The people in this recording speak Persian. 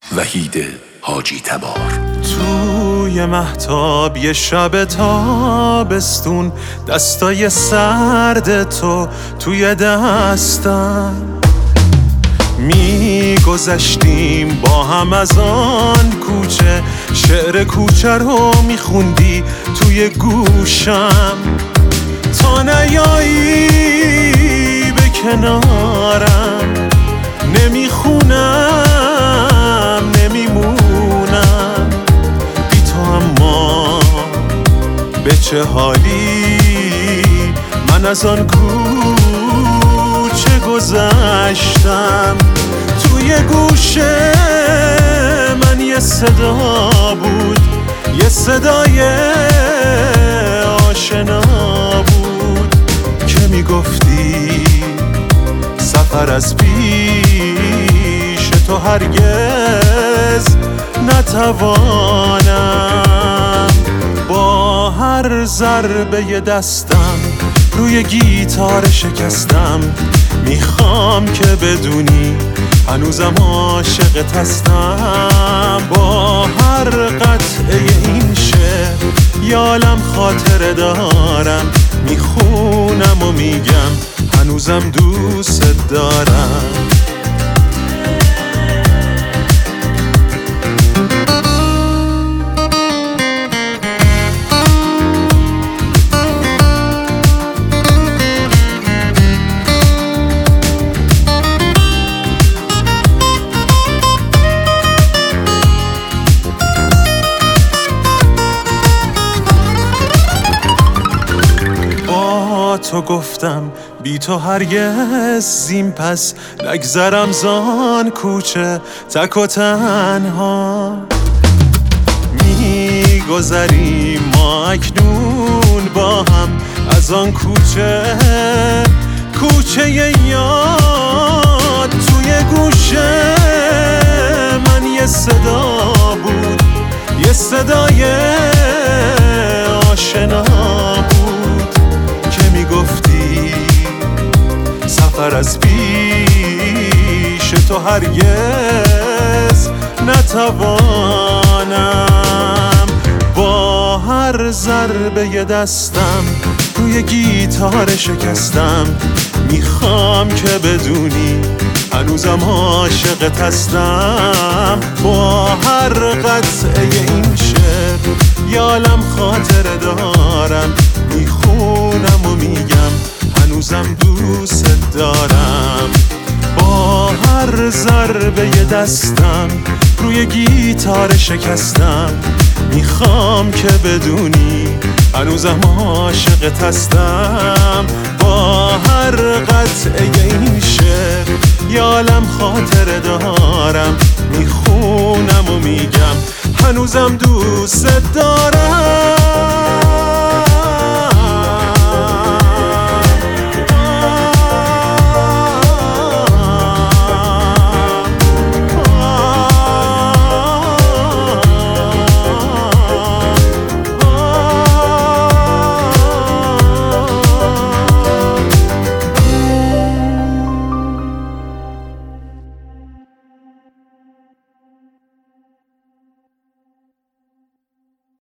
وحید حاجی تبار. توی مهتاب یه شب تابستون، دستای سرد تو توی دستم، میگذشتیم با هم از آن کوچه، شعر کوچه رو میخوندی توی گوشم، تا نیایی به کنارم نمیخونم نمیمونم بی تو، اما به چه حالی من از آن کوچه گذشتم. توی گوشه من یه صدا بود، یه صدای آشنا بود که میگفتی سفر از پیش تو هرگز نتوانم. با هر ضربه دستم روی گیتار شکستم، میخوام که بدونی هنوزم عاشقت هستم. با هر قطعه این شعر یالم خاطره دارم، میخونم و میگم هنوزم دوست دارم. تو گفتم بی تو هرگز زین پس نگذرم زان کوچه تک و تنها. میگذریم ما اکنون با هم از آن کوچه، کوچه یاد. توی گوشه من یه صدا بود، یه صدای آشنا بود که میگفتی سفر از پیش تو هرگز نتوانم. با هر ضربه دستم روی گیتار شکستم، میخوام که بدونی هنوزم عاشقت هستم. با هر قطعه این شعر یالم خاطره دارم، میخونم و میگم هنوزم دوست دارم. با هر ضربه دستم روی گیتار شکستم، میخوام که بدونی هنوزم عاشقت هستم. با هر قطعه این شعر یالم خاطره دارم، میخونم و میگم هنوزم دوست دارم.